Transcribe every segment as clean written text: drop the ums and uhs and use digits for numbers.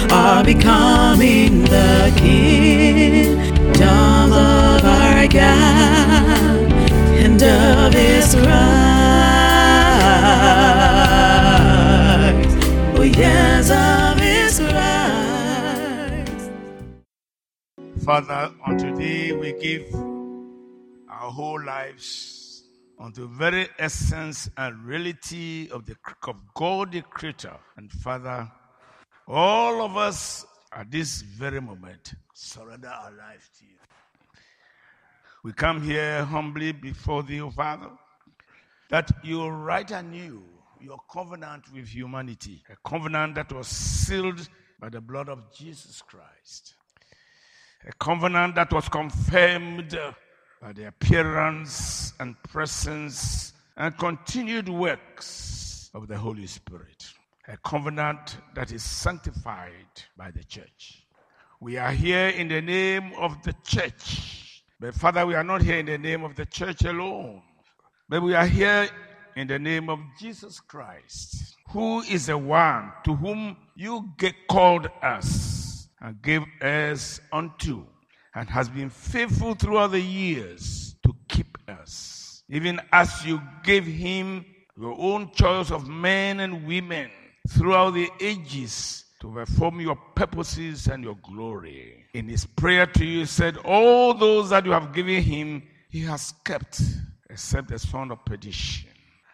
are becoming the kingdom of our God and of His Christ. Oh yes, of His Christ. Father, on today we give our whole lives unto the very essence and reality of God the Creator. And Father, all of us at this very moment surrender our lives to you. We come here humbly before thee, O Father, that you write anew your covenant with humanity, a covenant that was sealed by the blood of Jesus Christ, a covenant that was confirmed by the appearance and presence and continued works of the Holy Spirit, a covenant that is sanctified by the church. We are here in the name of the church, but Father, we are not here in the name of the church alone, but we are here in the name of Jesus Christ, who is the one to whom you called us and gave us unto, and has been faithful throughout the years to keep us, even as you gave him your own choice of men and women throughout the ages to perform your purposes and your glory. In his prayer to you, he said, all those that you have given him, he has kept, except the son of perdition.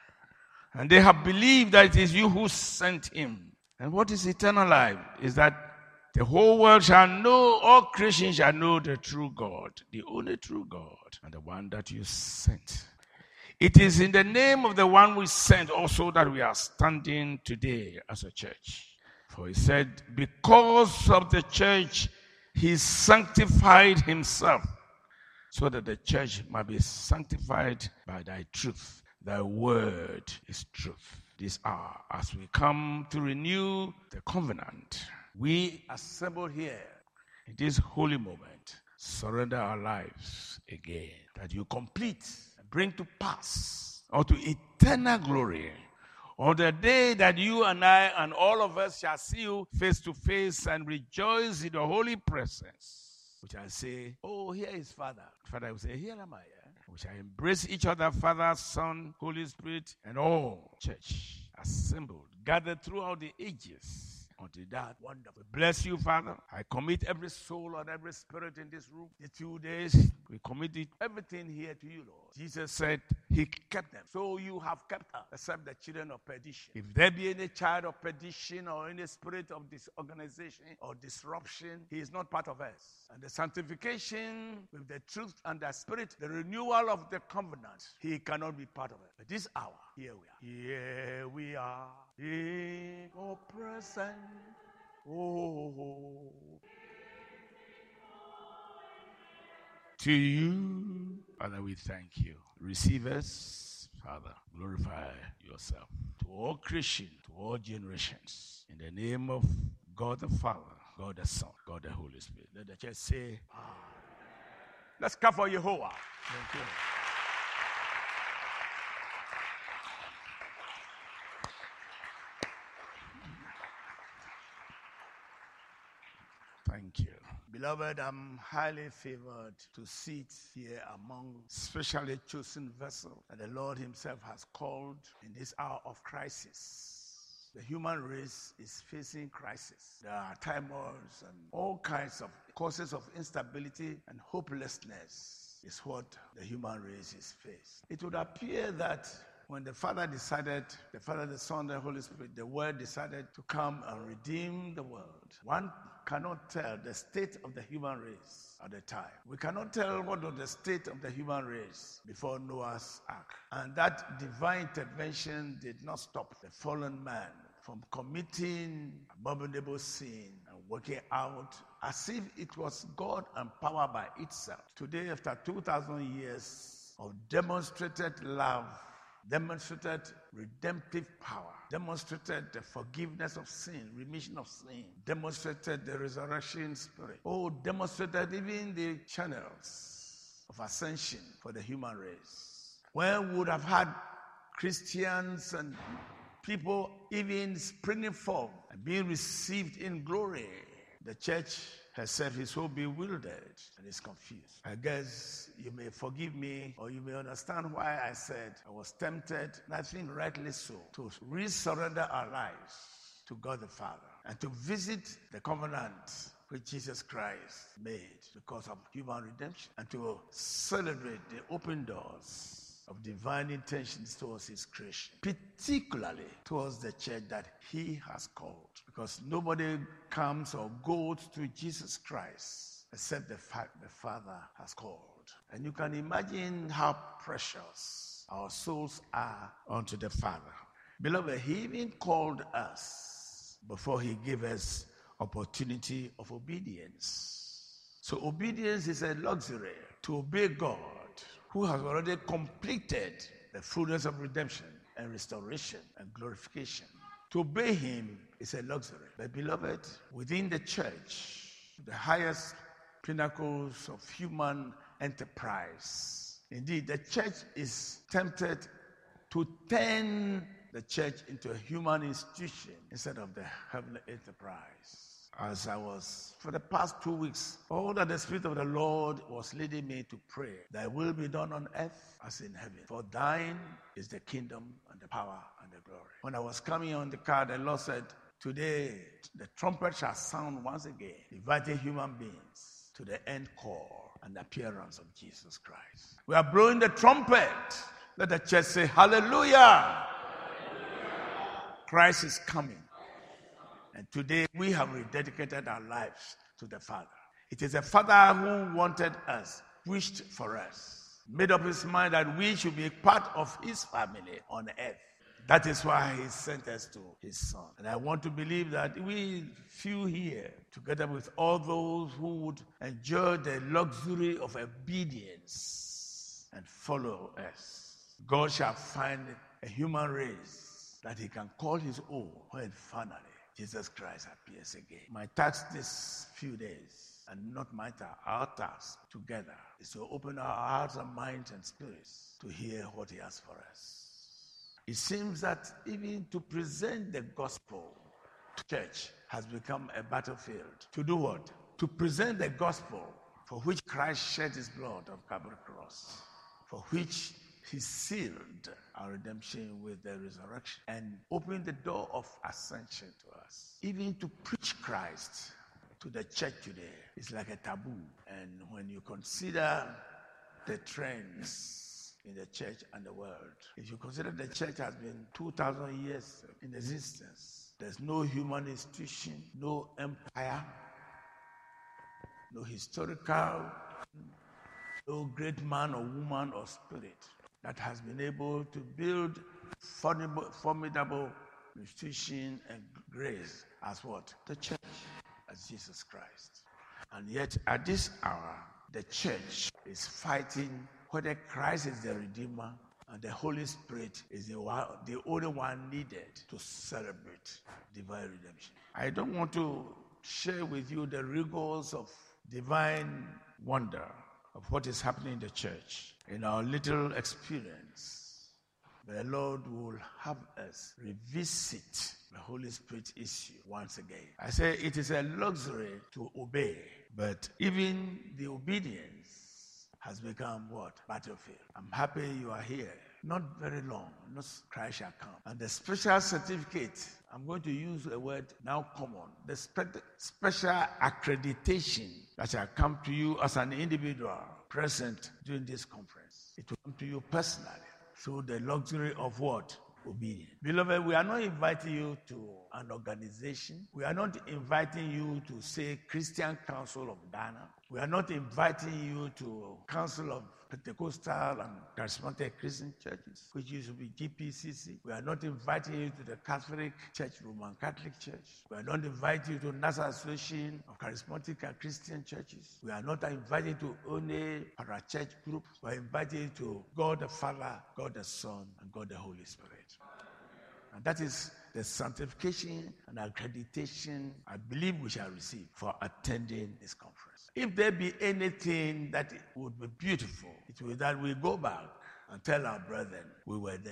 And they have believed that it is you who sent him. And what is eternal life? Is that the whole world shall know, all creation shall know the true God, the only true God, and the one that you sent. It is in the name of the one we sent also that we are standing today as a church. For he said, because of the church, he sanctified himself, so that the church might be sanctified by thy truth. Thy word is truth. This hour, as we come to renew the covenant, we assemble here in this holy moment, surrender our lives again, that you complete and bring to pass unto eternal glory on the day that you and I and all of us shall see you face to face and rejoice in the holy presence. We shall say, oh, here is Father. Father will say, here am I. We shall embrace each other, Father, Son, Holy Spirit, and all church assembled, gathered throughout the ages. Until that wonderful. Bless you, Father. I commit every soul and every spirit in this room. The 2 days, we committed everything here to you, Lord. Jesus said he kept them. So you have kept us, except the children of perdition. If there be any child of perdition or any spirit of disorganization or disruption, he is not part of us. And the sanctification with the truth and the spirit, the renewal of the covenant, he cannot be part of it. But this hour, here we are. Here we are in your presence. Oh, to you, Father, we thank you. Receive us, Father. Glorify yourself to all creation, to all generations. In the name of God the Father, God the Son, God the Holy Spirit. Let the church say, Amen. Let's clap for Yehovah. Thank you. Thank you. Beloved, I'm highly favored to sit here among specially chosen vessels that the Lord himself has called in this hour of crisis. The human race is facing crisis. There are turmoils and all kinds of causes of instability and hopelessness is what the human race is faced. It would appear that when the Father decided, the Father, the Son, the Holy Spirit, the Word decided to come and redeem the world, one cannot tell the state of the human race at the time. We cannot tell what was the state of the human race before Noah's Ark. And that divine intervention did not stop the fallen man from committing abominable sin and working out as if it was God and power by itself. Today, after 2,000 years of demonstrated love, demonstrated redemptive power, demonstrated the forgiveness of sin, remission of sin, demonstrated the resurrection spirit, demonstrated even the channels of ascension for the human race. When we would have had Christians and people even springing forth and being received in glory. The church herself is so bewildered and is confused. I guess you may forgive me, or you may understand why I said I was tempted, and I think rightly so, to resurrender our lives to God the Father and to visit the covenant which Jesus Christ made because of human redemption, and to celebrate the open doors of divine intentions towards his creation, particularly towards the church that he has called. Because nobody comes or goes to Jesus Christ except the Father has called. And you can imagine how precious our souls are unto the Father. Beloved, he even called us before he gave us opportunity of obedience. So obedience is a luxury. To obey God, who has already completed the fullness of redemption and restoration and glorification. To obey him is a luxury. But beloved, within the church, the highest pinnacles of human enterprise, indeed, the church is tempted to turn the church into a human institution instead of the heavenly enterprise. As I was, for the past 2 weeks, all that the Spirit of the Lord was leading me to pray, thy will be done on earth as in heaven. For thine is the kingdom and the power and the glory. When I was coming on the car, the Lord said, today the trumpet shall sound once again, inviting human beings to the end call and appearance of Jesus Christ. We are blowing the trumpet. Let the church say, hallelujah. Hallelujah. Christ is coming. And today we have rededicated our lives to the Father. It is the Father who wanted us, wished for us, made up his mind that we should be part of his family on earth. That is why he sent us to his Son. And I want to believe that we few here, together with all those who would enjoy the luxury of obedience and follow us, God shall find a human race that he can call his own when finally Jesus Christ appears again. My task this few days, and not my task, our task together, is to open our hearts and minds and spirits to hear what he has for us. It seems that even to present the gospel to church has become a battlefield. To do what? To present the gospel for which Christ shed his blood on Calvary cross, for which he sealed our redemption with the resurrection and opened the door of ascension to us. Even to preach Christ to the church today is like a taboo. And when you consider the trends in the church and the world, if you consider the church has been 2,000 years in existence, there's no human institution, no empire, no historical, no great man or woman or spirit that has been able to build formidable institution and grace as what? The church, as Jesus Christ. And yet at this hour, the church is fighting whether Christ is the Redeemer and the Holy Spirit is the only one needed to celebrate divine redemption. I don't want to share with you the rigors of divine wonder of what is happening in the church, in our little experience. The Lord will have us revisit the Holy Spirit issue once again. I say it is a luxury to obey, but even the obedience has become what? Battlefield. I'm happy you are here. Not very long, not Christ shall come. And the special certificate, I'm going to use a word now common, the special accreditation that shall come to you as an individual present during this conference. It will come to you personally through the luxury of what? Obedience. Beloved, we are not inviting you to an organization. We are not inviting you to, say, Christian Council of Ghana. We are not inviting you to Council of Pentecostal and Charismatic Christian Churches, which used to be GPCC. We are not inviting you to the Catholic Church, Roman Catholic Church. We are not inviting you to National Association of Charismatic and Christian Churches. We are not inviting you to any parachurch group. We are inviting you to God the Father, God the Son, and God the Holy Spirit. And that is the sanctification and accreditation I believe we shall receive for attending this conference. If there be anything that would be beautiful, it will be that we go back and tell our brethren we were there.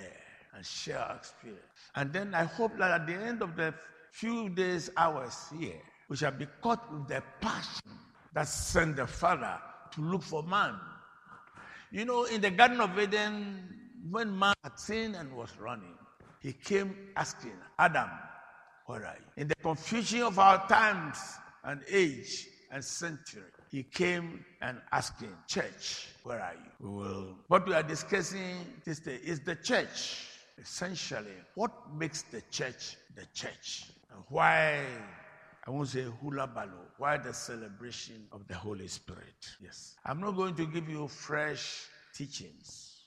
and share our experience. And then I hope that at the end of the few days, hours here, we shall be caught with the passion that sent the Father to look for man. You know, in the Garden of Eden, when man had sinned and was running, he came asking, Adam, where are you? In the confusion of our times and age and century, he came and asking, church, where are you? What we are discussing this day is the church. Essentially, what makes the church the church? And why, I won't say hula baloo, why the celebration of the Holy Spirit? Yes. I'm not going to give you fresh teachings,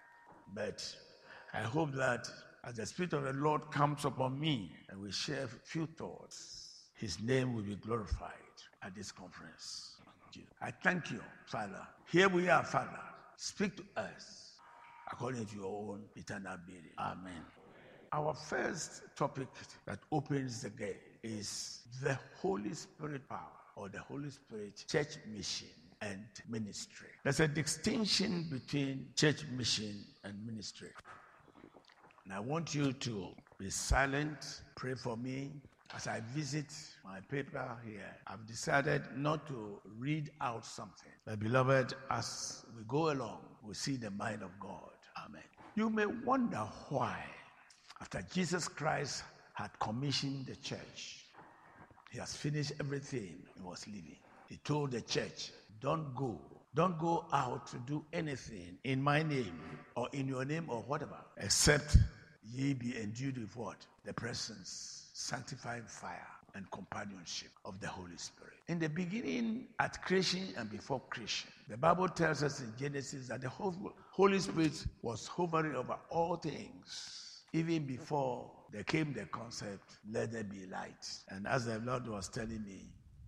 but I hope that as the Spirit of the Lord comes upon me and we share a few thoughts, His name will be glorified at this conference. I thank you, Father. Here we are, Father. Speak to us according to your own eternal being. Amen. Our first topic that opens the gate is the Holy Spirit power, or the Holy Spirit church mission and ministry. There's a distinction between church mission and ministry. And I want you to be silent, pray for me. As I visit my paper here, I've decided not to read out something. But beloved, as we go along, we see the mind of God. Amen. You may wonder why, after Jesus Christ had commissioned the church, He has finished everything He was leaving. He told the church, don't go out to do anything in my name or in your name or whatever, except ye be endued with what? The presence, sanctifying fire, and companionship of the Holy Spirit. In the beginning, at creation and before creation, the Bible tells us in Genesis that the Holy Spirit was hovering over all things, even before there came the concept, let there be light. And as the Lord was telling me,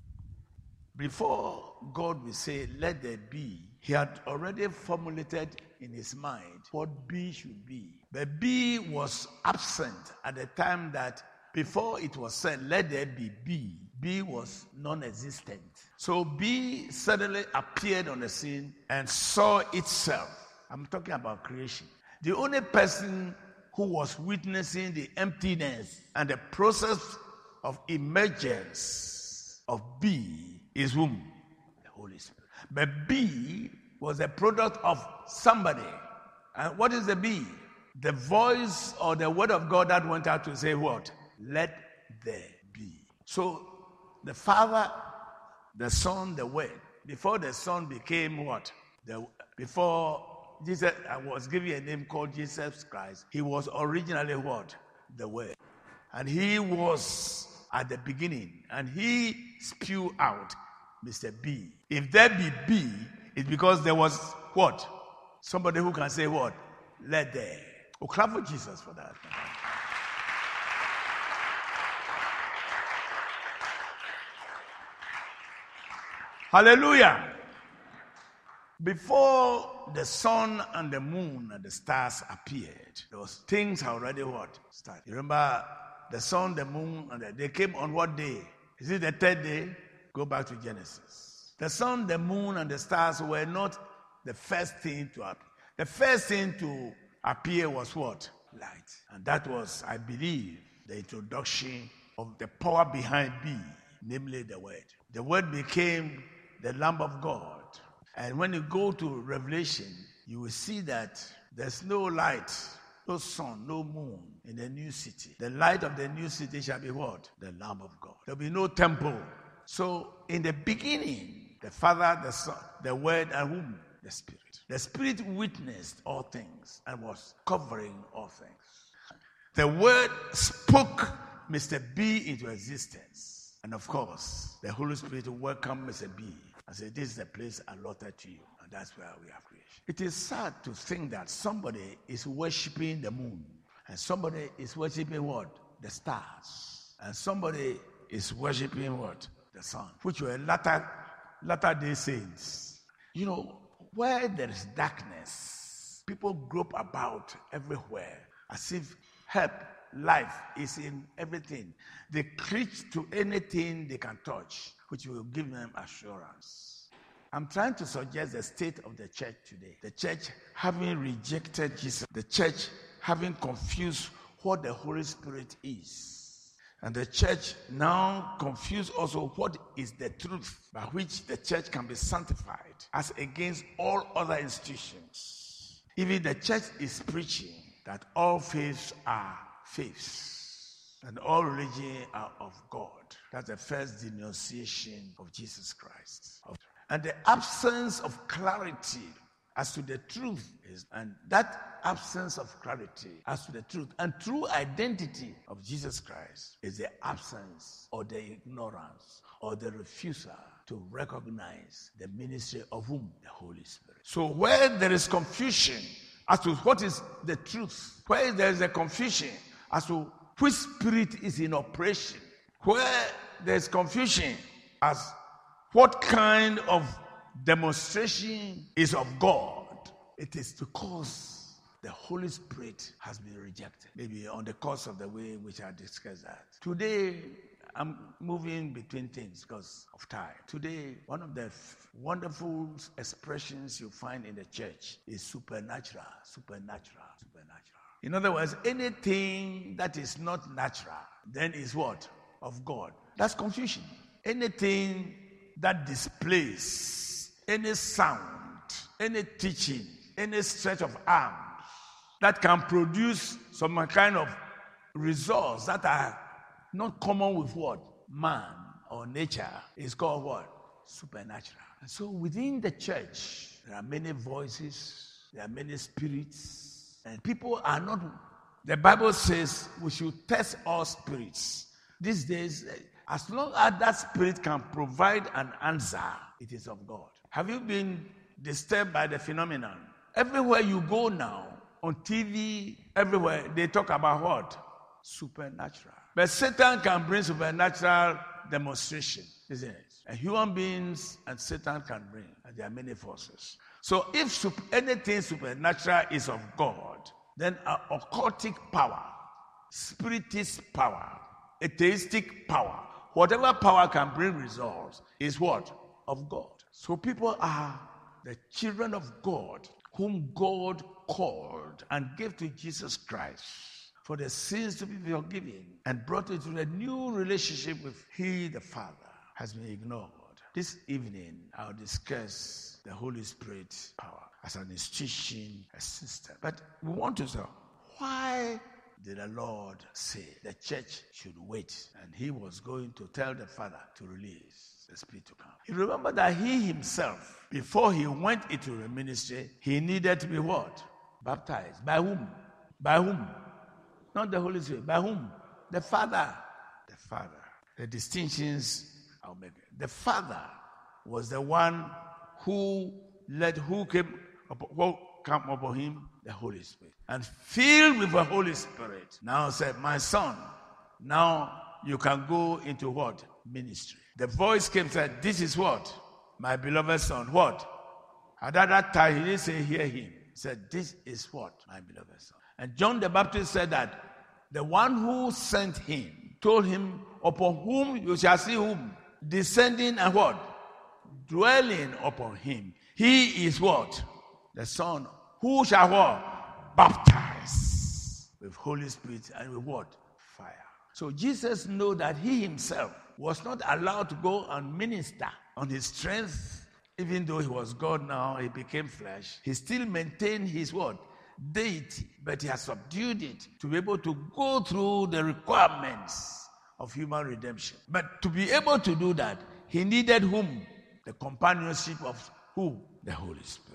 before God will say, let there be, He had already formulated in His mind what be should be. But be was absent at the time that before it was said, let there be B. B was non-existent. So B suddenly appeared on the scene and saw itself. I'm talking about creation. The only person who was witnessing the emptiness and the process of emergence of B is whom? The Holy Spirit. But B was a product of somebody. And what is the B? The voice or the word of God that went out to say what? Let there be. So the Father, the Son, the Word. Before the Son became what? Before Jesus was given a name called Jesus Christ, He was originally what? The Word. And He was at the beginning. And He spewed out Mr. B. If there be B, it's because there was what? Somebody who can say what? Let there. Oh, clap for Jesus for that. Hallelujah. Before the sun and the moon and the stars appeared, those things already what? Started. You remember the sun, the moon, and they came on what day? Is it the third day? Go back to Genesis. The sun, the moon, and the stars were not the first thing to appear. The first thing to appear was what? Light. And that was, I believe, the introduction of the power behind B, namely the Word. The Word became the Lamb of God. And when you go to Revelation, you will see that there's no light, no sun, no moon in the new city. The light of the new city shall be what? The Lamb of God. There'll be no temple. So in the beginning, the Father, the Son, the Word, and whom? The Spirit. The Spirit witnessed all things and was covering all things. The Word spoke Mr. B into existence. And of course, the Holy Spirit welcomed Mr. B and said, this is the place allotted to you. And that's where we have creation. It is sad to think that somebody is worshiping the moon. And somebody is worshiping what? The stars. And somebody is worshiping what? The sun. Which were latter-day saints. You know, where there is darkness, people grope about everywhere as if help, life is in everything. They cling to anything they can touch, which will give them assurance. I'm trying to suggest the state of the church today. The church having rejected Jesus. The church having confused what the Holy Spirit is. And the church now confused also what is the truth by which the church can be sanctified as against all other institutions. Even the church is preaching that all faiths are faiths and all religions are of God. That's the first denunciation of Jesus Christ. And the absence of clarity as to the truth is, and that absence of clarity as to the truth and true identity of Jesus Christ is the absence or the ignorance or the refusal to recognize the ministry of whom? The Holy Spirit. So where there is confusion as to what is the truth, where there is a confusion as to which spirit is in operation, where there is confusion as what kind of demonstration is of God, it is because the Holy Spirit has been rejected. Maybe on the course of the way we shall discuss that. Today, I'm moving between things because of time. Today, one of the wonderful expressions you find in the church is supernatural. In other words, anything that is not natural, then is what? Of God. That's confusion. Anything that displays any sound, any teaching, any stretch of arms that can produce some kind of results that are not common with what? Man or nature is called what? Supernatural. And so within the church, there are many voices, there are many spirits, and people are not, the Bible says we should test all spirits. These days, as long as that spirit can provide an answer, it is of God. Have you been disturbed by the phenomenon? Everywhere you go now, on TV, everywhere, they talk about what? Supernatural. But Satan can bring supernatural demonstration, isn't it? And human beings and Satan can bring, and there are many forces. So if anything supernatural is of God, then occultic power, spiritist power, atheistic power, whatever power can bring results is what? Of God. So people are the children of God, whom God called and gave to Jesus Christ for the sins to be forgiven and brought into a new relationship with He, the Father, has been ignored. This evening, I'll discuss the Holy Spirit power as an institution, a system. But we want to know, why did the Lord say the church should wait? And He was going to tell the Father to release the Spirit to come. You remember that He Himself, before He went into the ministry, He needed to be what? Baptized. By whom? By whom? Not the Holy Spirit. By whom? The Father. The Father. The distinctions I'll make. The Father was the one who came upon Him? The Holy Spirit. And filled with the Holy Spirit, now said, my son, now you can go into what? Ministry. The voice came and said, this is what? My beloved son. What? At that time, he didn't say, hear him. He said, this is what? My beloved son. And John the Baptist said that the one who sent him told him, upon whom you shall see whom? Descending and what? Dwelling upon him. He is what? The Son. Who shall what? Baptize with Holy Spirit and with what? Fire. So Jesus knew that He Himself was not allowed to go and minister on His strength. Even though He was God now, He became flesh. He still maintained His what? Deity. But He has subdued it to be able to go through the requirements of human redemption. But to be able to do that, He needed whom? The companionship of who? The Holy Spirit.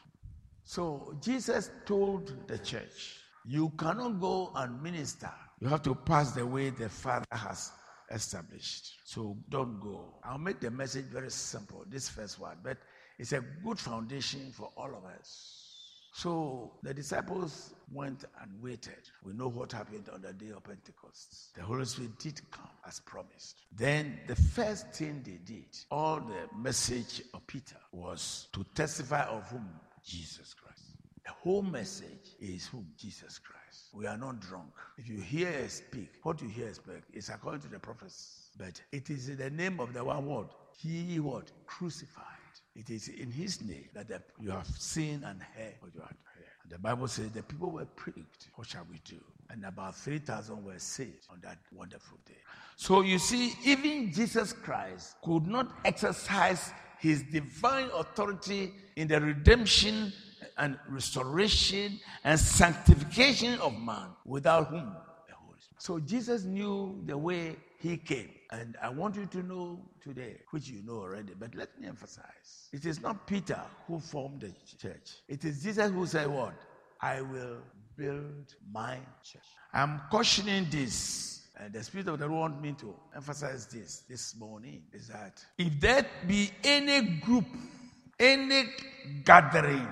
So Jesus told the church, you cannot go and minister. You have to pass the way the Father has established. So don't go. I'll make the message very simple, this first one, but it's a good foundation for all of us. So the disciples went and waited. We know what happened on the day of Pentecost. The Holy Spirit did come as promised. Then the first thing they did, all the message of Peter was to testify of whom? Jesus Christ. The whole message is whom? Jesus Christ. We are not drunk. If you hear us speak, what you hear us speak is according to the prophets. But it is in the name of the one word. He what? Crucified. It is in His name that you have seen and heard what you have heard. The Bible says the people were pricked. What shall we do? And about 3,000 were saved on that wonderful day. So you see, even Jesus Christ could not exercise his divine authority in the redemption and restoration and sanctification of man without whom? The Holy Spirit. So Jesus knew the way he came. And I want you to know today, which you know already, but let me emphasize. It is not Peter who formed the church. It is Jesus who said what? I will build my church. I'm cautioning this, and the Spirit of the Lord wants me to emphasize this morning, is that if there be any group, any gathering,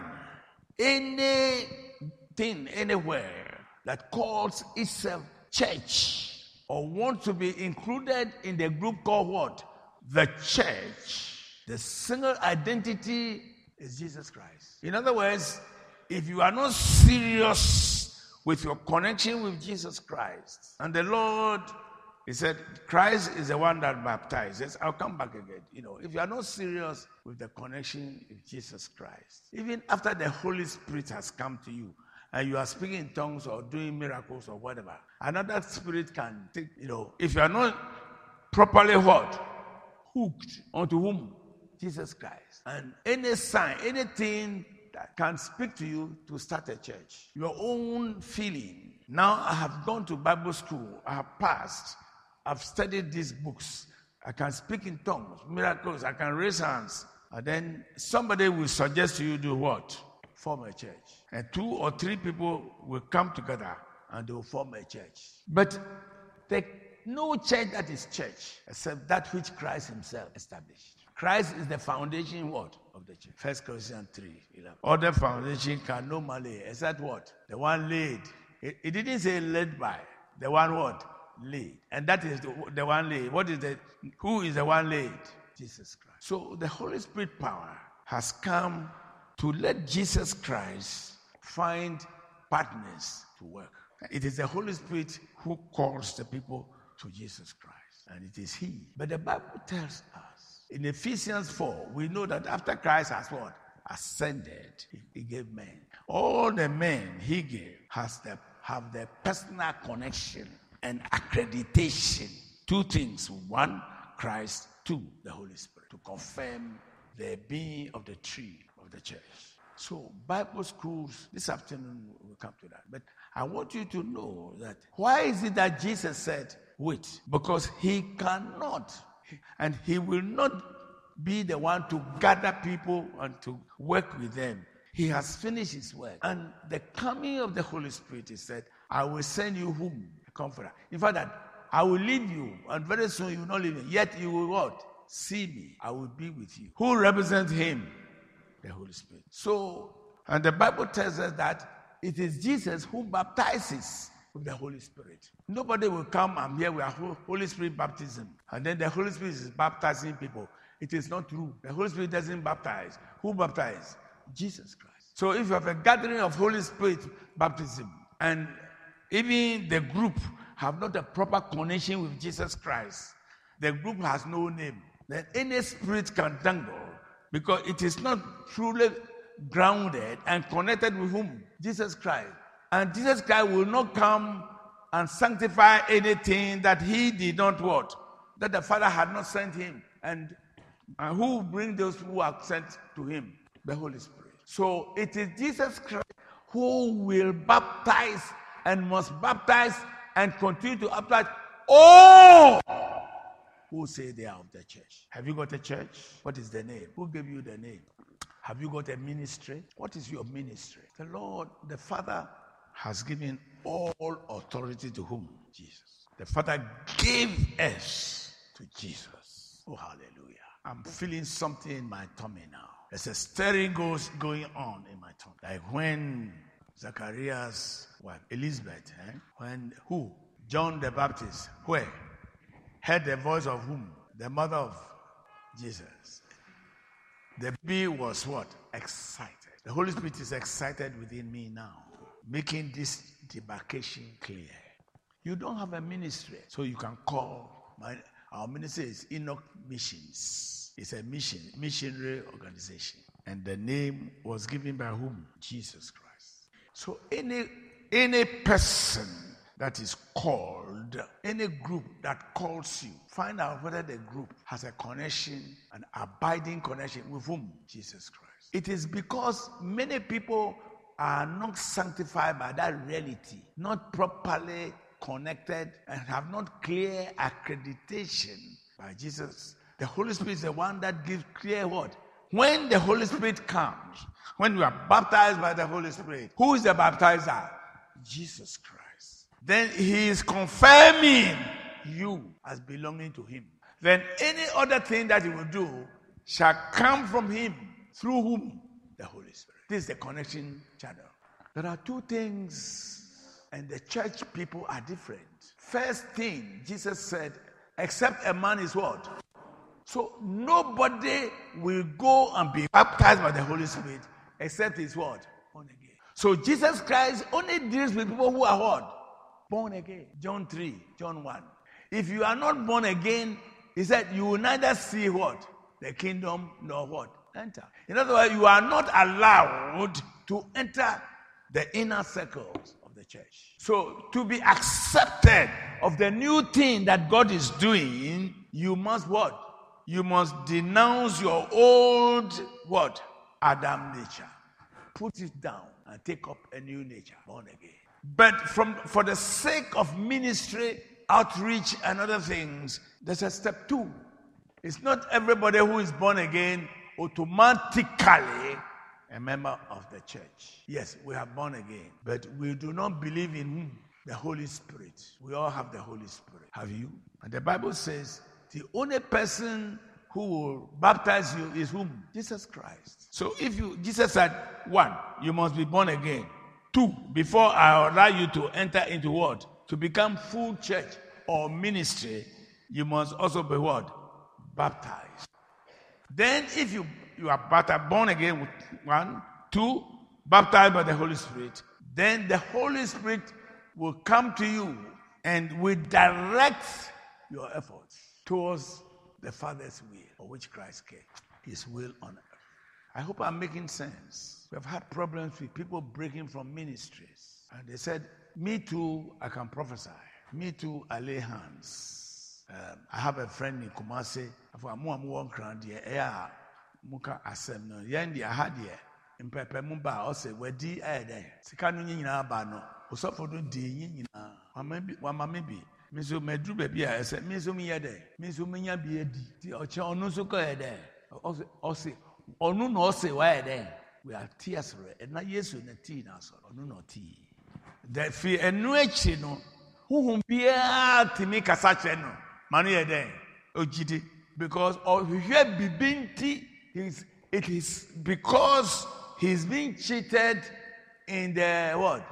anything, anywhere that calls itself church, or want to be included in the group called what? The church. The single identity is Jesus Christ. In other words, if you are not serious with your connection with Jesus Christ, and the Lord, he said, Christ is the one that baptizes. I'll come back again. If you are not serious with the connection with Jesus Christ, even after the Holy Spirit has come to you, and you are speaking in tongues or doing miracles or whatever, another spirit can take, if you are not properly hooked onto whom? Jesus Christ. And any sign, anything that can speak to you to start a church, your own feeling. Now I have gone to Bible school, I have passed, I've studied these books, I can speak in tongues, miracles, I can raise hands, and then somebody will suggest to you do what? Form a church. And 2 or 3 people will come together and they will form a church. But no church that is church except that which Christ himself established. Christ is the foundation what? Of the church. 1 Corinthians 3:11. Other foundation can no man lay except what? The one laid. It didn't say led by. The one what? Laid. And that is the one laid. Who is the one laid? Jesus Christ. So the Holy Spirit power has come to let Jesus Christ find partners to work. It is the Holy Spirit who calls the people to Jesus Christ. And it is he. But the Bible tells us, in Ephesians 4, we know that after Christ has what? Ascended, he gave men. All the men he gave have the personal connection and accreditation. 2 things. 1, Christ. 2, the Holy Spirit. To confirm the being of the tree of the church. So Bible schools, this afternoon we'll come to that. But I want you to know that why is it that Jesus said, wait? Because he cannot and he will not be the one to gather people and to work with them. He has finished his work. And the coming of the Holy Spirit, he said, I will send you whom? A comforter. In fact, that I will leave you, and very soon you will not leave me. Yet you will what? See me. I will be with you. Who represents him? The Holy Spirit. So, and the Bible tells us that it is Jesus who baptizes with the Holy Spirit. Nobody will come and here we are Holy Spirit baptism. And then the Holy Spirit is baptizing people. It is not true. The Holy Spirit doesn't baptize. Who baptizes? Jesus Christ. So if you have a gathering of Holy Spirit baptism and even the group have not a proper connection with Jesus Christ, the group has no name. Then any spirit can dangle because it is not truly grounded and connected with whom? Jesus Christ. And Jesus Christ will not come and sanctify anything that he did not what? That the Father had not sent him. And who will bring those who are sent to him? The Holy Spirit. So it is Jesus Christ who will baptize and must baptize and continue to baptize all who say they are of the church. Have you got a church? What is the name? Who gave you the name? Have you got a ministry? What is your ministry? The Lord, the Father, has given all authority to whom? Jesus. The Father gave us to Jesus. Oh, hallelujah. I'm feeling something in my tummy now. There's a stirring going on in my tummy. Like when Zacharias' wife, Elizabeth, who? John the Baptist, where? Heard the voice of whom? The mother of Jesus. The bee was what? Excited. The Holy Spirit is excited within me now, making this demarcation clear. You don't have a ministry, so you can call. Our ministry is Enoch Missions. It's a missionary organization. And the name was given by whom? Jesus Christ. So any person that is called, any group that calls you, find out whether the group has a connection, an abiding connection with whom? Jesus Christ. It is because many people are not sanctified by that reality, not properly connected, and have not clear accreditation by Jesus. The Holy Spirit is the one that gives clear what? When the Holy Spirit comes, when you are baptized by the Holy Spirit, who is the baptizer? Jesus Christ. Then he is confirming you as belonging to him. Then any other thing that he will do shall come from him. Through whom? The Holy Spirit. This is the connection channel. There are two things, and the church people are different. First thing, Jesus said, except a man is what? So nobody will go and be baptized by the Holy Spirit except he's what? Born again. So Jesus Christ only deals with people who are what? Born again. John 3, John 1. If you are not born again, he said, you will neither see what? The kingdom nor what? Enter. In other words, you are not allowed to enter the inner circles of the church. So to be accepted of the new thing that God is doing, you must what? You must denounce your old what? Adam nature. Put it down and take up a new nature, born again. But for the sake of ministry, outreach, and other things, there's a step 2. It's not everybody who is born again automatically a member of the church. Yes, we are born again, but we do not believe in whom? The Holy Spirit. We all have the Holy Spirit. Have you? And the Bible says the only person who will baptize you is whom? Jesus Christ. So Jesus said, 1, you must be born again. 2, before I allow you to enter into what? To become full church or ministry, you must also be what? Baptized. Then if you are baptized, born again with 1, 2, baptized by the Holy Spirit, then the Holy Spirit will come to you and will direct your efforts towards the Father's will, for which Christ came, his will on earth. I hope I'm making sense. We have had problems with people breaking from ministries. And they said, me too, I can prophesy. Me too, I lay hands. I have a friend in Kumasi. Muka asem no yendi ahadie mpepe mu ba o se wadi ede sika no nyina ba no osofo do di nyina wama mebi miso medru ba bia ese miso mi yede miso menya bi edi ti o che onu so ko ede o se onu no se wa ede we are tears re na Yesu na ti na so onu no ti the fi enu echi no huhum bia timi kasa che no manu yede ojidi because of here bibinti. It is because he's being cheated in the what?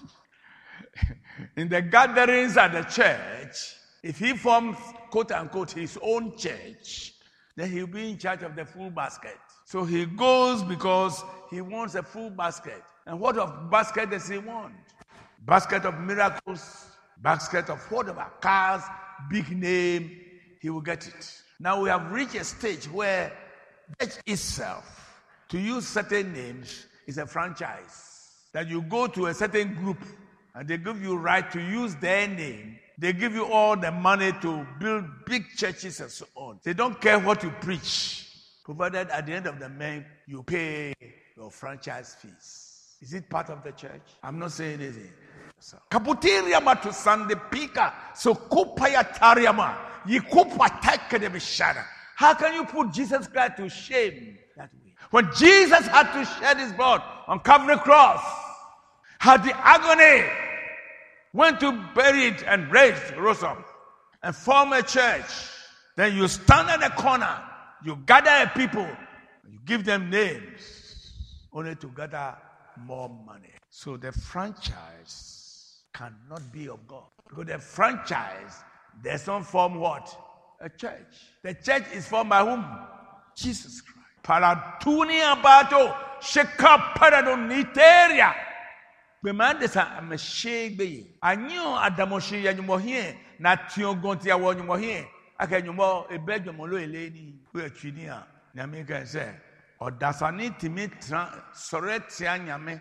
In the gatherings at the church. If he forms, quote unquote, his own church, then he'll be in charge of the full basket. So he goes because he wants a full basket. And what of basket does he want? Basket of miracles, basket of whatever, cars, big name, he will get it. Now we have reached a stage where church itself, to use certain names, is a franchise. That you go to a certain group and they give you right to use their name. They give you all the money to build big churches and so on. They don't care what you preach, provided at the end of the month you pay your franchise fees. Is it part of the church? I'm not saying anything. Kaputiriama to Sunday Pika, so Kupaya Tariama, Yikupa Take the Bishara. How can you put Jesus Christ to shame that way? When Jesus had to shed his blood on Calvary cross, had the agony, went to bury it and rose up and form a church. Then you stand at the corner, you gather a people, you give them names, only to gather more money. So the franchise cannot be of God. Because the franchise does not form what? A church. The church is formed by whom? Jesus Christ. Paratunia bato sheka paradoniteria. Bemandesa ameshebe. Anyo adamoshi yanyumohie na tiongontia wanyumohie. Akanyumo ebejomolo eleni. We chinia. Nyame can say. Odasani timi soretia nyame.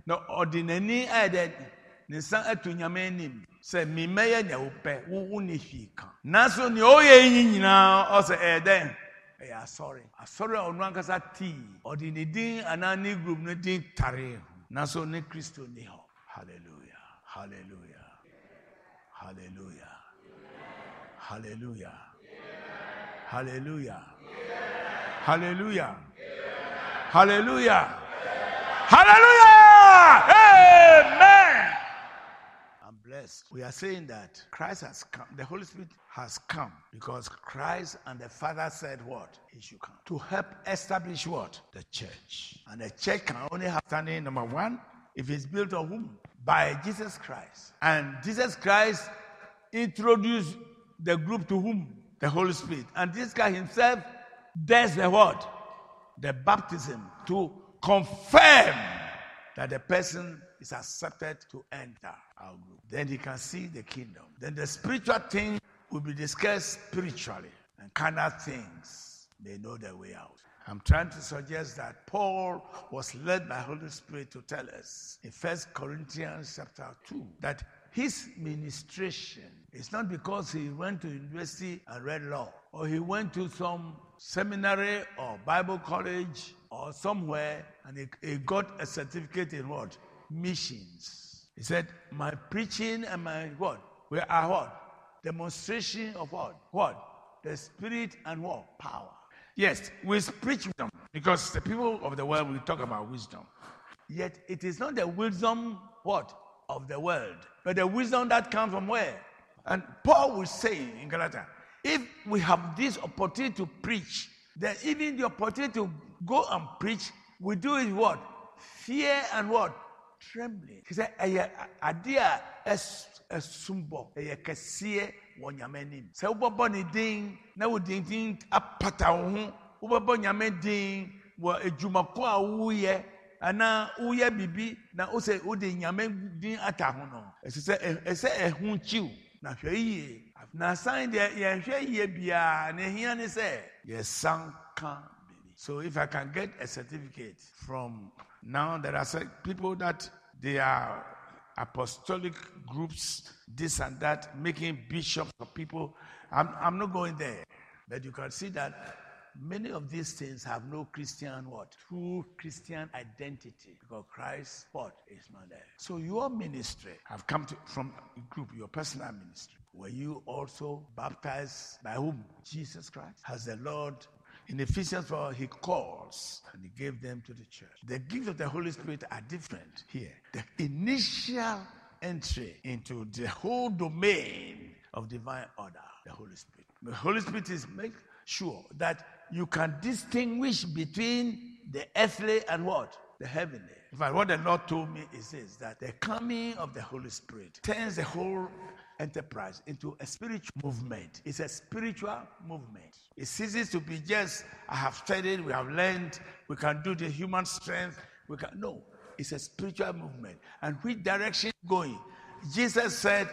No ordinary added Nisa etu nyame nim se mi meye ne wope wo ni hwika naso ne oye nyina o se eden ya sorry onu ankasa ti ordinary din anani group no din tare naso ne Kristo ni ho. Hallelujah, hallelujah, hallelujah, hallelujah, hallelujah, hallelujah, hallelujah, hallelujah. Amen. I'm blessed. We are saying that Christ has come. The Holy Spirit has come because Christ and the Father said what? He should come. To help establish what? The church. And the church can only have standing, number one, if it's built on whom? By Jesus Christ. And Jesus Christ introduced the group to whom? The Holy Spirit. And this guy himself does the what? The baptism to confirm that the person is accepted to enter our group. Then he can see the kingdom. Then the spiritual thing will be discussed spiritually. And carnal things, they know their way out. I'm trying to suggest that Paul was led by Holy Spirit to tell us in 1 Corinthians chapter 2 that his ministration is not because he went to university and read law, or he went to some seminary or Bible college or somewhere and he got a certificate in what? Missions. He said, my preaching and my what? We are what? Demonstration of what? What? The Spirit and what? Power. Yes, we preach wisdom because the people of the world will talk about wisdom. Yet it is not the wisdom, what? Of the world, but the wisdom that comes from where? And Paul will say in Galatians, if we have this opportunity to preach, then even the opportunity to go and preach, we do it what? Fear and what? Trembling. He said, "Adia es sumbo, kesiye wonyamenim." Se ubobo ni ding, na uding apata ho, ubobo nyame ding, wo ejumako a wuye, ana uye bibi na ose udi nyame din ata ho no. Ese ehun chiu na hwe yiye. Na sign de ye hwe yiye bia na hia ni se ye sanka. So if I can get a certificate from now, there are people that they are apostolic groups, this and that, making bishops of people. I'm not going there. But you can see that many of these things have no Christian what? True Christian identity. Because Christ, what? Is not there. So your ministry have come from a group, your personal ministry. Were you also baptized by whom? Jesus Christ. Has the Lord... In Ephesians 4, he calls and he gave them to the church. The gifts of the Holy Spirit are different here. The initial entry into the whole domain of divine order, the Holy Spirit. The Holy Spirit is make sure that you can distinguish between the earthly and what? The heavenly. In fact, what the Lord told me is this, that the coming of the Holy Spirit turns the whole enterprise into a spiritual movement. It's a spiritual movement. It ceases to be just, I have studied, we have learned, we can do the human strength. No, it's a spiritual movement. And which direction going? Jesus said,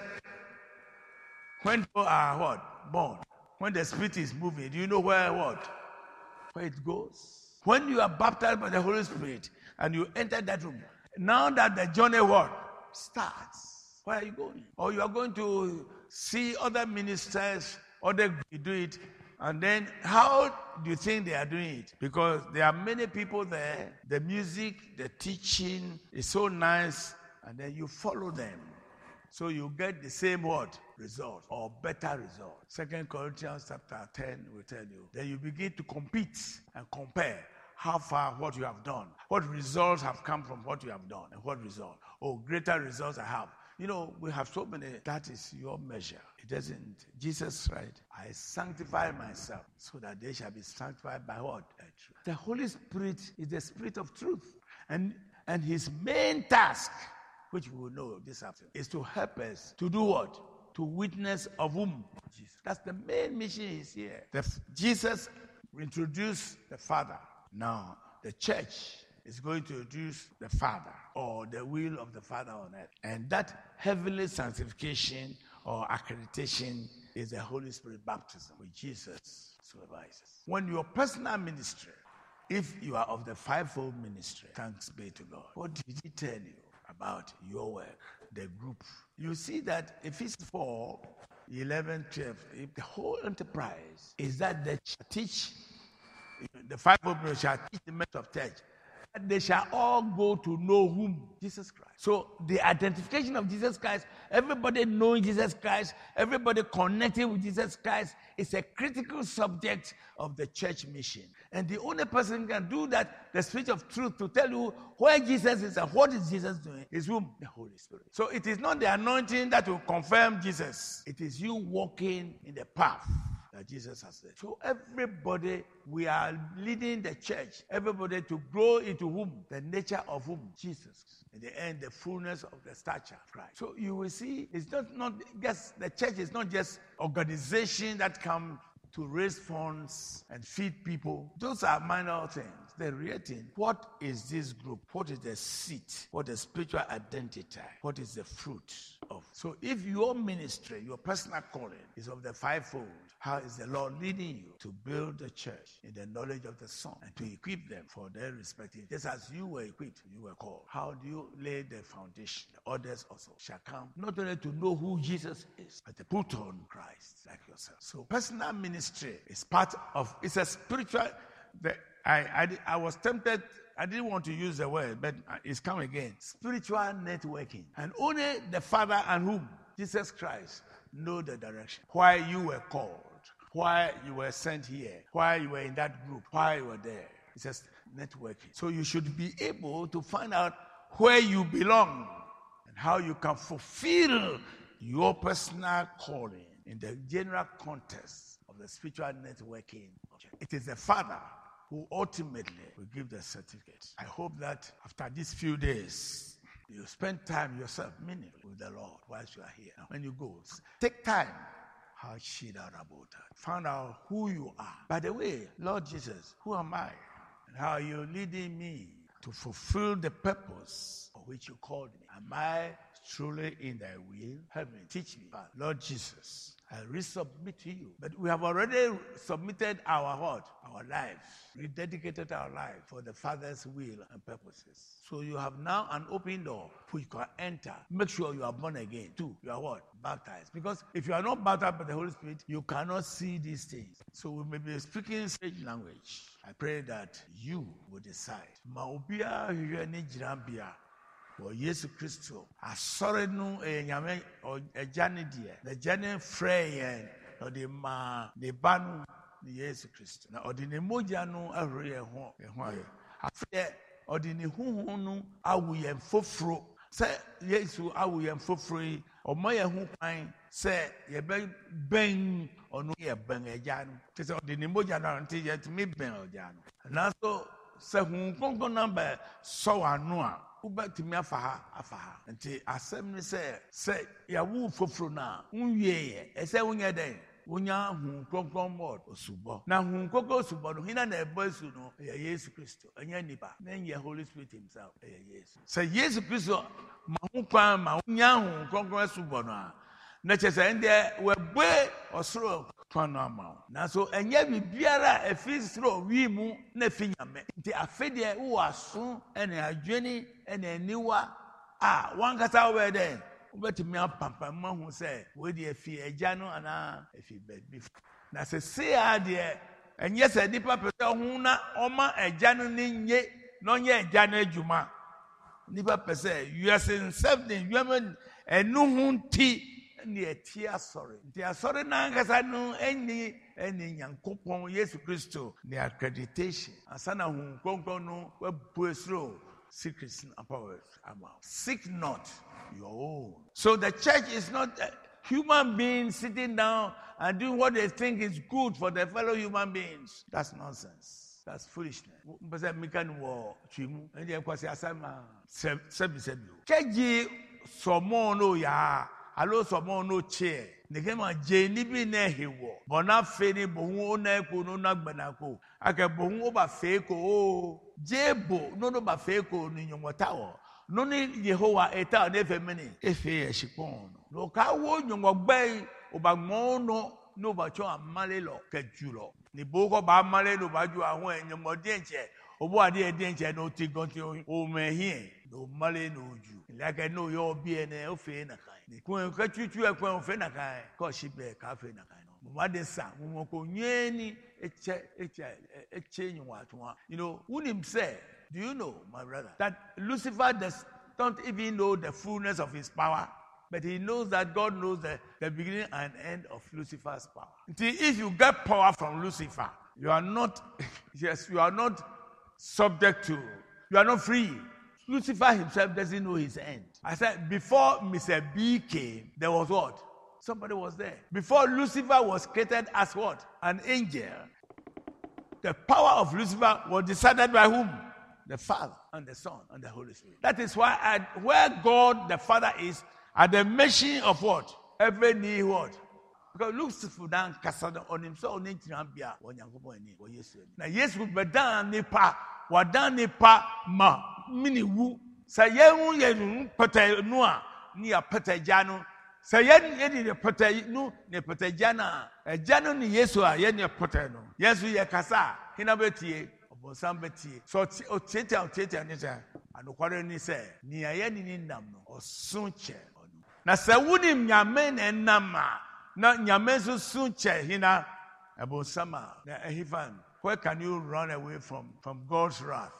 when you are what? Born. When the Spirit is moving, do you know where what? Where it goes? When you are baptized by the Holy Spirit and you enter that room, now that the journey what? Starts. Where are you going? Or you are going to see other ministers, other do it, and then how do you think they are doing it? Because there are many people there, the music, the teaching is so nice, and then you follow them. So you get the same what? Result, or better result. 2 Corinthians chapter 10 will tell you. Then you begin to compete and compare how far what you have done. What results have come from what you have done, and what result? Oh, greater results I have. You know, we have so many, that is your measure. It doesn't, Jesus said, I sanctify myself so that they shall be sanctified by what? The Holy Spirit is the Spirit of truth. And his main task, which we will know this afternoon, is to help us to do what? To witness of whom? Jesus. That's the main mission is here. Jesus introduced the Father. Now, the church is going to introduce the Father, or the will of the Father on earth. And that heavenly sanctification or accreditation is the Holy Spirit baptism, which Jesus supervises. When your personal ministry If you are of the fivefold ministry, thanks be to God. What did he tell you about your work, the group? You see that Ephesians 4, 11, 12, if the whole enterprise is that they shall teach, the fivefold ministry shall teach the members of church, and they shall all go to know whom? Jesus Christ. So the identification of Jesus Christ, everybody knowing Jesus Christ, everybody connecting with Jesus Christ is a critical subject of the church mission. And the only person who can do that, the Spirit of truth, to tell you where Jesus is and what is Jesus doing, is whom? The Holy Spirit. So it is not the anointing that will confirm Jesus. It is you walking in the path that Jesus has said. So everybody, we are leading the church, everybody to grow into whom? The nature of whom? Jesus. In the end, the fullness of the stature of Christ. So you will see, it's not just, the church is not just organization that come to raise funds and feed people. Those are minor things. The real thing, what is this group? What is the seat? What is spiritual identity? What is the fruit of? So if your ministry, your personal calling is of the fivefold, how is the Lord leading you to build the church in the knowledge of the Son and to equip them for their respective? Just as you were equipped, you were called. How do you lay the foundation? The others also shall come, not only to know who Jesus is, but to put on Christ like yourself. So personal ministry is part of, it's a spiritual, I was tempted, I didn't want to use the word, but it's come again. Spiritual networking. And only the Father and whom? Jesus Christ know the direction. Why you were called, why you were sent here, why you were in that group, why you were there. It's just networking. So you should be able to find out where you belong and how you can fulfill your personal calling in the general context of the spiritual networking. It is the Father who ultimately will give the certificate. I hope that after these few days, you spend time yourself meaningfully with the Lord whilst you are here. And when you go, take time. How shit out about that. Find out who you are. By the way, Lord Jesus, who am I? And how are you leading me to fulfill the purpose for which you called me? Am I truly in thy will? Help me, teach me. Lord Jesus, I resubmit to you. But we have already submitted our heart, our lives. We dedicated our life for the Father's will and purposes. So you have now an open door where you can enter. Make sure you are born again. 2, you are what? Baptized. Because if you are not baptized by the Holy Spirit, you cannot see these things. So we may be speaking strange language. I pray that you will decide. Maubia hwene jirambia. For Jesus Christ, asore no enyame ejane die. The jane frey no de ma de banu ni Jesus Christ. Na odine moja no ahre ho aye. Afa odine huhu no awuye foforo. Se Yesu awuye foforo yi omoye hu kwan se ye ben onu ye ben eja no. Se odine moja no nti ye timi ben eja no. Na so se hu konkon number so anu a ubatimi afaha nti asem ni se ya wu foforo na unwie ese unye den unya hu kronkron mod osubo na hu koko osubo no hina na ebo esu no ya Yesu Kristo anya nipa na nye Holy Spirit himself ya Yesu se Yesu Kristo ma hu kwan ma unya hu kronkron osubo no a na chese nde we gbe osoro twan ama na so enya bibiara efisro wi mu na finyame nti afede wo aso ene adwene ene aniwa a wankasa we den ubetimi apampa mahu se we de afi agya no ana afi baby na se ade enye se dipa pese ho na oma agya no ni nye no nye agya no adwuma nipa pese you are serving you am enu hunti ni etia sorry ntia sorry na ngasa no eni nyankopon Yesu Kristo ni accreditation asana hu konkon no wabuesro secrets and powers about seek not your own. So the church is not human beings sitting down and doing what they think is good for their fellow human beings. That's nonsense. That's foolishness. Because mekan wo twimu e kwase asama sebi keji somo no ya alo somo no che negema je ni bi na hewo bona fe ni bohu na eko no na gbanako aka bohu ba fe ko o jebo no ba fe ko ni nyomota wo no ni Yehowa eta na efemini efe eshipon no ka wo nyomogbe obagmo no ba cho amale lo kejulo ni boko ba amale no ba ju ahun enyomode nche Obwadi edenche no tigonti o me here. No male no ju. Like I know your be na ofe na kai. Ni kun ka chuchu e kun ofe na kai. Ko shi be ka ofe na kai no. Mumade sa mumoko nyeni eche nywa. You know, unim say, do you know, my brother, that Lucifer don't even know the fullness of his power? But he knows that God knows the beginning and end of Lucifer's power. Until if you get power from Lucifer, you are not, yes, you are not subject to, you are not free. Lucifer himself doesn't know his end. I said, before Mr. B came, there was what? Somebody was there. Before Lucifer was created as what? An angel. The power of Lucifer was decided by whom? The Father and the Son and the Holy Spirit. That is why where God the Father is, at the mention of what? Every knee what? Because Lucifer down casted on himself. Now yes, we be down nipa, wa down nipa ma mini wu. Say ye pete noa ni a pete jano. Say ye ni pete no ni pete jana. E jano ni Yesu a ye ni pete no. Yesu ye kasa hina betie. Obosambeti so otete nita anokware ni se ni aye ni nam no osunche na se wunim nyame na nama na nyame so sunche hina abosama na ehifan. Where can you run away from God's wrath?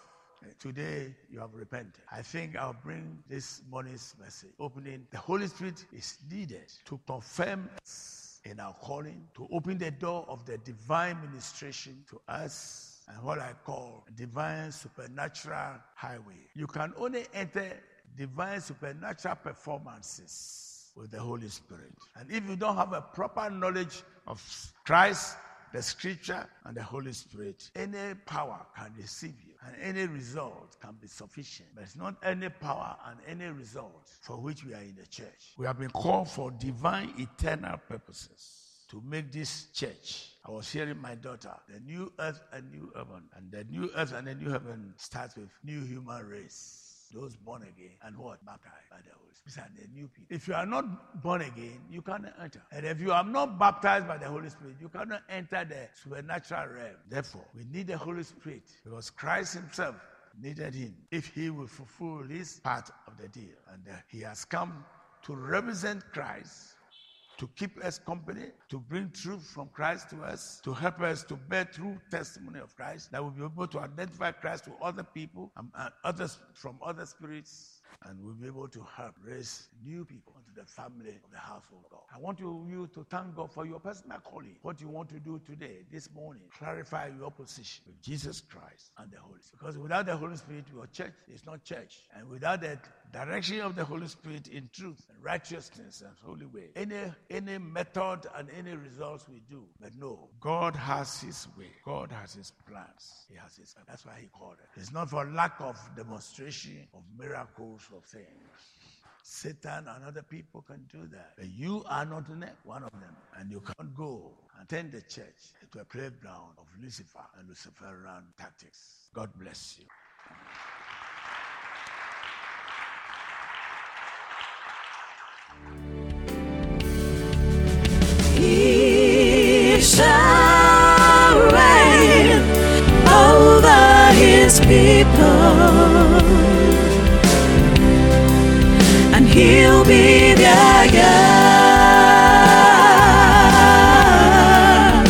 Today you have repented. I think I'll bring this morning's message. Opening the Holy Spirit is needed to confirm us in our calling, to open the door of the divine ministration to us. And what I call divine supernatural highway. You can only enter divine supernatural performances with the Holy Spirit. And if you don't have a proper knowledge of Christ, the Scripture, and the Holy Spirit, any power can deceive you, and any result can be sufficient. But it's not any power and any result for which we are in the church. We have been called for divine eternal purposes to make this church. I was hearing my daughter, the new earth and new heaven. And the new earth and the new heaven starts with new human race. Those born again and what? Baptized by the Holy Spirit. These are the new people. If you are not born again, you cannot enter. And if you are not baptized by the Holy Spirit, you cannot enter the supernatural realm. Therefore, we need the Holy Spirit because Christ himself needed him if he will fulfill his part of the deal. And he has come to represent Christ, to keep us company, to bring truth from Christ to us, to help us to bear true testimony of Christ, that we'll be able to identify Christ to other people and others from other spirits, and we'll be able to help raise new people into the family of the household of God. I want you to thank God for your personal calling. What you want to do today, this morning, clarify your position with Jesus Christ and the Holy Spirit. Because without the Holy Spirit, your church is not church. And without the direction of the Holy Spirit in truth and righteousness and holy way, any method and any results we do, but no, God has his way. God has his plans. He has his plans. That's why he called it. It's not for lack of demonstration of miracles of things. Satan and other people can do that. But you are not one of them. And you can't go and turn the church into a playground of Lucifer and Luciferian tactics. God bless you. He shall reign over his people, and he'll be their God.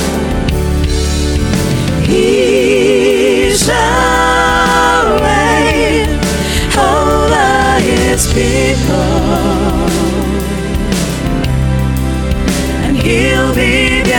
He shall reign over his people, and he'll be